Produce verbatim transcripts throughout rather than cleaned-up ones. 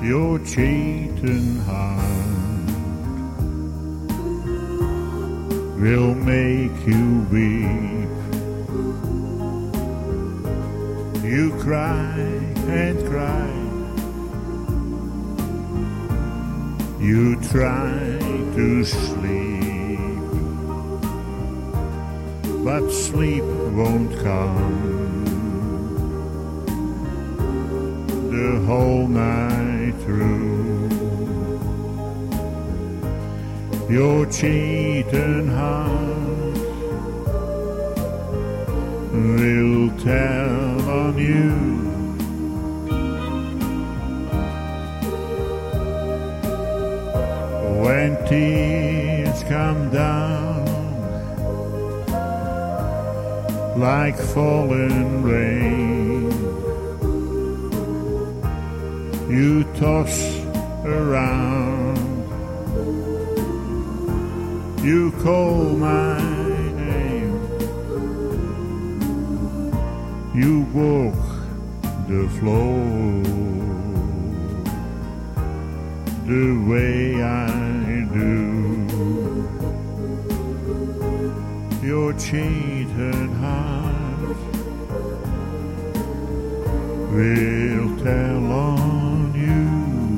your cheating heart will make you weep. You cry and cry, you try to sleep, but sleep won't come the whole night through. Your cheating heart will tell on you. When tears come down like falling rain, you toss around, you call my name, you walk the floor the way I do. Your cheated heart will tell on you.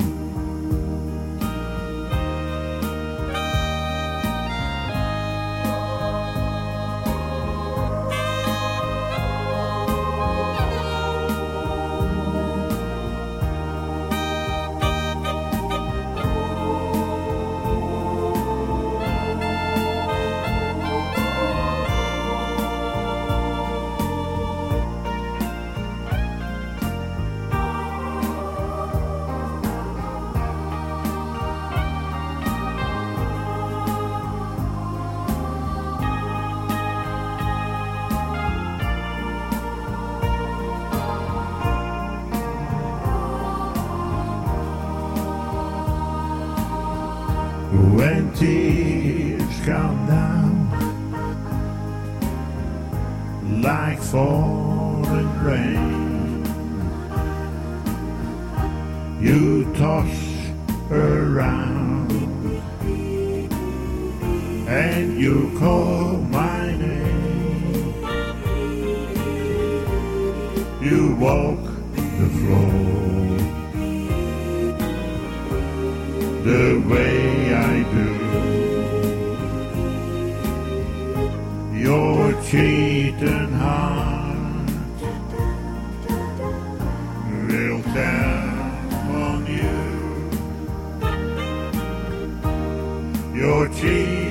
When tears come down like falling rain, you toss around and you call my name, you walk the floor the way I do. Your cheating heart will tell on you. Your cheating